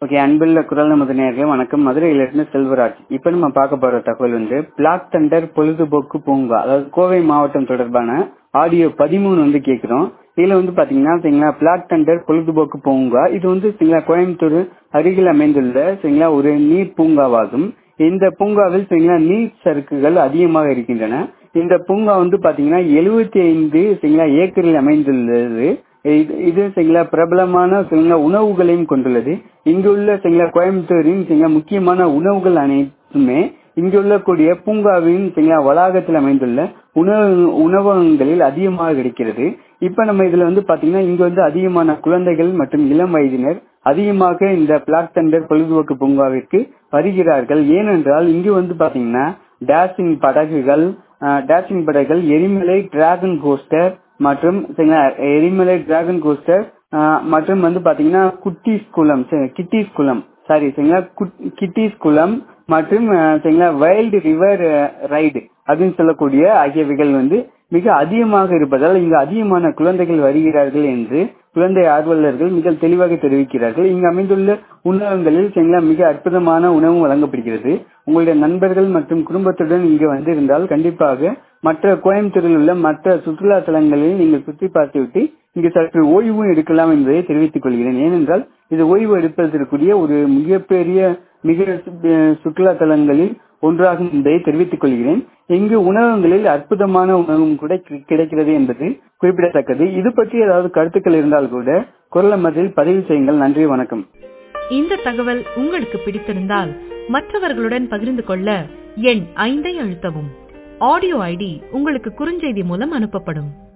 Okay, அன்புள்ள குரல் நமது நேயர்களே வணக்கம். மதுரையிலிருந்து செல்வராஜ். இப்ப நம்ம பார்க்க போற தகவல் பிளாக் தண்டர் பொழுதுபோக்கு பூங்கா, அதாவது கோவை மாவட்டம் தொடர்பான ஆடியோ 13 கேட்கிறோம். இதுல பாத்தீங்கன்னா பிளாக் தண்டர் பொழுதுபோக்கு பூங்கா இது கோயம்புத்தூர் அருகில் அமைந்துள்ள ஒரு நீர் பூங்காவாகும். இந்த பூங்காவில் நீர் சறுக்குகள் அதிகமாக இருக்கின்றன. இந்த பூங்கா பாத்தீங்கன்னா 75 ஏக்கரில் அமைந்துள்ளது. இது பிரபலமான உணவுகளையும் கொண்டுள்ளது. இங்குள்ள கோயம்புத்தூரின் முக்கியமான உணவுகள் அனைத்துமே இங்குள்ள கூடிய பூங்காவின் வளாகத்தில் அமைந்துள்ள உணவகங்களில் அதிகமாக கிடைக்கிறது. இப்ப நம்ம இதுல பாத்தீங்கன்னா இங்க அதிகமான குழந்தைகள் மற்றும் இளம் வயதினர் அதிகமாக இந்த பிளாக் தண்டர் பொழுதுபோக்கு பூங்காவிற்கு வருகிறார்கள். ஏனென்றால் இங்கு பாத்தீங்கன்னா டேஷிங் படகுகள், எரிமலை டிராகன் கோஸ்டர் மற்றும் பாத்தீங்கன்னா கிட்டிஸ் குளம் மற்றும் வைல்டு ரிவர் ரைடு அப்படின்னு சொல்லக்கூடிய ஆகியவைகள் மிக அதிகமாக இருப்பதால் இங்கு அதிகமான குழந்தைகள் வருகிறார்கள் என்று குழந்தை ஆர்வலர்கள் மிக தெளிவாக தெரிவிக்கிறார்கள். இங்கு அமைந்துள்ள உணவகங்களில் மிக அற்புதமான உணவு வழங்கப்படுகிறது. உங்களுடைய நண்பர்கள் மற்றும் குடும்பத்துடன் இங்கு வந்திருந்தால் கண்டிப்பாக மற்ற கோயம்புத்தூரில் உள்ள மற்ற சுற்றுலா தலங்களில் நீங்கள் சுற்றி பார்த்துவிட்டு இங்கு சற்று ஓய்வும் எடுக்கலாம் என்பதை தெரிவித்துக் கொள்கிறேன். ஏனென்றால் இது ஓய்வு எடுப்பதற்குரிய ஒரு மிக சுற்றுலா தலங்களில் ஒன்றாகும் என்பதை தெரிவித்துக் கொள்கிறேன். இங்கு உணவகங்களில் அற்புதமான உணவும் கூட கிடைக்கிறது என்பது குறிப்பிடத்தக்கது. இது பற்றி ஏதாவது கருத்துக்கள் இருந்தால் கூட குரல் மத்தியில் பதிவு செய்யுங்கள். நன்றி, வணக்கம். இந்த தகவல் உங்களுக்கு பிடித்திருந்தால் மற்றவர்களுடன் பகிர்ந்து கொள்ள எண் 5 அழுத்தவும். ஆடியோ ஐடி உங்களுக்கு குறுஞ்செய்தி மூலம் அனுப்பப்படும்.